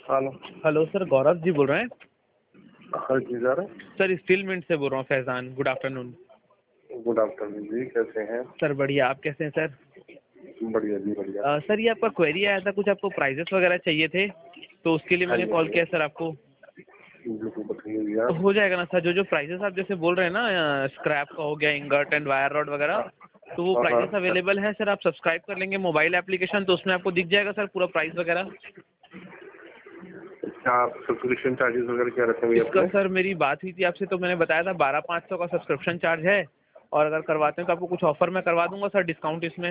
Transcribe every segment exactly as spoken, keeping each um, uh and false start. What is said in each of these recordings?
Hello. Hello sir, Gaurav ji बोल रहे हैं? हाँ जी सर। सर स्टील मिंट से बोल रहा हूँ, Faizan. Good afternoon. Good afternoon जी, कैसे हैं? सर बढ़िया, आप कैसे हैं सर? बढ़िया जी बढ़िया। अ, सर ये आपका क्वेरी आया था, कुछ आपको प्राइजेस वगैरह चाहिए थे, तो उसके लिए हाँ मैंने जी कॉल हाँ किया सर आपको। जी, बिल्कुल बताइए भैया। तो हो जाएगा ना सर? जो जो प्राइजेस आप जैसे बोल रहे हैं ना, स्क्रैप का हो गया, इंगट एंड वायर रॉड वगैरह, तो वो हाँ हाँ। प्राइजेस अवेलेबल है सर। आप सब्सक्राइब कर लेंगे मोबाइल एप्लीकेशन, तो उसमें आपको दिख जाएगा सर पूरा प्राइस वगैरह। क्या आप सब्सक्रिप्शन चार्जेस वगैरह क्या रखे भैया इसका अपने? सर मेरी बात हुई थी आपसे, तो मैंने बताया था बारह पाँच सौ का सब्सक्रिप्शन चार्ज है, और अगर करवाते हैं तो आपको कुछ ऑफर मैं करवा दूंगा सर, डिस्काउंट इसमें।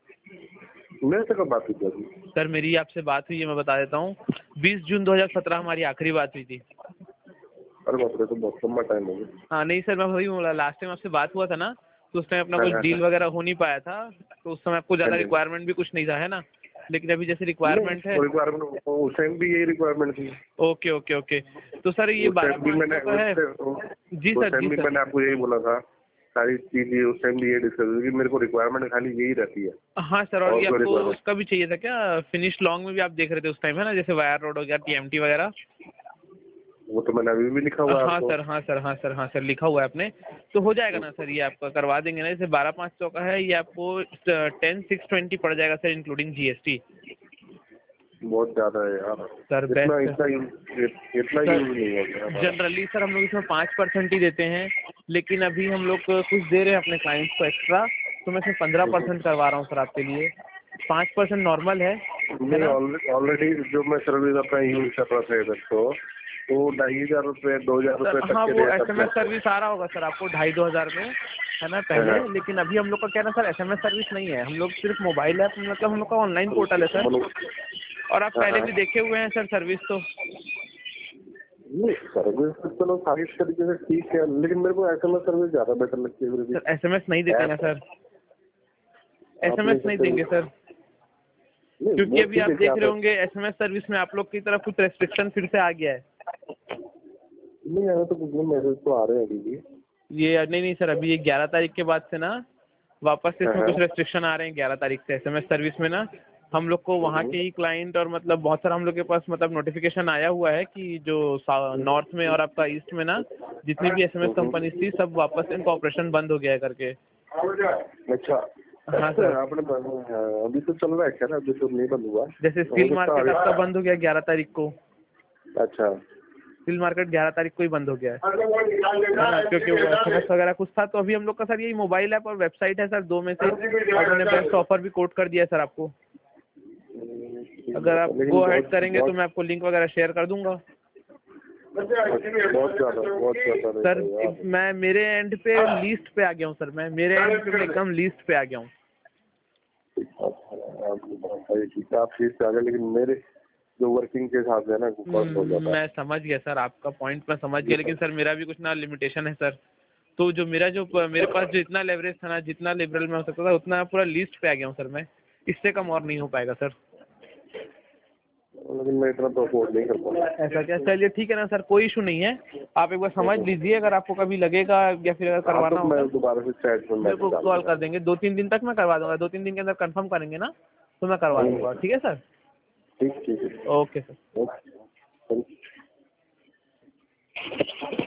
मेरे से कब बात हुई थी अभी? सर मेरी आपसे बात हुई है, मैं बता देता हूँ, बीस जून दो हज़ार सत्रह हमारी आखिरी बात हुई थी। अरे बाप रे, तो बहुत लंबा टाइम हो गया। हाँ नहीं सर, मैं वही बोला, लास्ट टाइम आपसे बात हुआ था ना, तो उस टाइम अपना हाँ कुछ हाँ हाँ। डील वगैरह हो नहीं पाया था, तो उस समय आपको हाँ ज़्यादा जी। रिक्वायरमेंट भी कुछ नहीं था, है ना? लेकिन अभी जैसे नहीं, रिक्वायरमेंट है। रिक्वायरमेंट उस टाइम भी यही रिक्वायरमेंट थी। Okay okay okay. तो सर ये उस बारह टाइम भी पाँच मैंने सौ का उस है। जी टाइम उस सर, टाइम जी भी सर। मैंने आपको यही बोला था। सारी चीजें उस टाइम भी ये डिस्कस हुई कि मेरे को रिक्वायरमेंट खाली यही रहती है। हाँ सर, और और ये कोई आपको रिक्वायरमेंट उसका भी चाहिए था क्या? फिनिश लॉन्ग में भी आप देख रहे थे उस टाइम, है ना? जैसे वायर रोड हो गया, टीएमटी वगैरह। वो तो मैंने अभी भी लिखा हुआ है हाँ आपको। सर, हाँ सर, हाँ सर, हाँ सर, लिखा हुआ है आपने। तो हो जाएगा ना सर, ये आपका करवा देंगे ना? जैसे बारह पाँच सौ का है, ये आपको टेन सिक्स ट्वेंटी पड़ जाएगा सर, इंक्लूडिंग जीएसटी। बहुत ज्यादा है यार। सर इतना बेस्ट। इतना यूज इतना सर यूज नहीं होता हमारा। जनरली सर हम लोग इसमें पाँच परसेंट ही देते हैं, लेकिन अभी हम लोग कुछ दे रहे हैं अपने क्लाइंट्स को एक्स्ट्रा, तो मैं इसमें पंद्रह परसेंट करवा रहा हूँ सर आपके लिए। पाँच परसेंट नॉर्मल है है नहीं, ना? ऑलरेडी जो मैं सर्विस अपना यूज कर रहा था इधर तो तो ढाई हजार रुपये दो हजार सर रुपये तक हाँ, के वो रेट अपने। एसएमएस सर्विस आ रहा होगा सर आपको ढाई दो हज़ार में, है ना, पहले। लेकिन अभी हम लोग का क्या है ना सर, एसएमएस सर्विस नहीं है, हम लोग सिर्फ मोबाइल ऐप, मतलब हम लोग का ऑनलाइन पोर्टल है सर। और आप हाँ पहले हाँ। भी देखे हुए हैं सर सर्विस तो। नहीं, सर्विस तो चलो सारी तरीके से ठीक है, लेकिन मेरे को एसएमएस सर्विस ज्यादा बेटर लगती है। मेरे सर एसएमएस नहीं देते ना ऐप सर, आप नहीं एसएमएस नहीं सकते। देंगे सर, नहीं क्योंकि वो अभी ठीक आप है, क्या देख रहे आप होंगे एसएमएस सर्विस में आप लोग की तरफ कुछ रेस्ट्रिक्शन फिर से आ गया है। नहीं आया तो कुछ मैसेज तो आ रहे हैं अभी भी। ये नहीं नहीं सर, अभी ये ग्यारह तारीख के बाद से ना वापस से हाँ इसमें हाँ। कुछ रेस्ट्रिक्शन आ रहे हैं ग्यारह तारीख से एसएमएस सर्विस में ना। हम लोग को वहाँ हम्म, के ही क्लाइंट और मतलब बहुत सारा हम लोग के पास मतलब नोटिफिकेशन आया हुआ है कि जो नॉर्थ में और आपका ईस्ट में ना जितनी भी एसएमएस हम्म, कंपनीज थी, सब वापस से इनका ऑपरेशन बंद हो गया है करके। हम्म। अच्छा। हाँ सर, आपने हाँ, अभी तो चल रहा है क्या ना? अभी तो नहीं बंद हुआ। जैसे हो स्टील सकता मार्केट आपका है। बंद हो गया ग्यारह तारीख को। अच्छा। स्टील मार्केट ग्यारह तारीख को ही बंद हो गया है है ना, क्योंकि वो एसएमएस वगैरह कुछ था। तो अभी हम लोग का सर यही मोबाइल ऐप और वेबसाइट है सर, दो में से। और मैंने बेस्ट ऑफर भी कोट कर दिया है सर आपको। अगर आप लेकिन गो अहेड बहुत करेंगे तो बहुत मैं आपको लिंक वगैरह शेयर कर दूंगा। बहुत ज्यादा बहुत ज्यादा रेट सर है यार। मैं मेरे एंड पे लीस्ट पे आ गया हूँ सर, मैं मेरे एंड पे मैं एकदम लीस्ट पे आ गया हूँ। भाई ठीक है, आप चीज पे आ गए, लेकिन मेरे जो वर्किंग के हिसाब से है ना वो कॉस्ट हो हम्म, जाता मैं समझ गया सर, आपका पॉइंट मैं समझ है। गया, लेकिन सर मेरा भी कुछ ना लिमिटेशन है सर। तो जो मेरा जो मेरे पास जो इतना लेवरेज था ना, जितना लिबरल में हो सकता था, उतना पूरा लीस्ट पे आ गया हूँ सर मैं। इससे कम और नहीं हो पाएगा सर। लेकिन मैं इतना तो अफोर्ड नहीं कर पाऊंगा। ऐसा क्या? चलिए ठीक है ना सर, कोई इशू नहीं है। आप एक बार समझ लीजिए, अगर आपको कभी लगेगा या फिर अगर हाँ तो करवाना मैं होगा दोबारा से चैट में मेरे को मैसेज डाल कॉल दूंगा। कर देंगे, दो तीन दिन तक मैं करवा दूंगा। दो तीन दिन के अंदर कंफर्म करेंगे ना, तो मैं करवा दूंगा। ठीक है सर? ठीक ठीक है। Okay sir. ओके।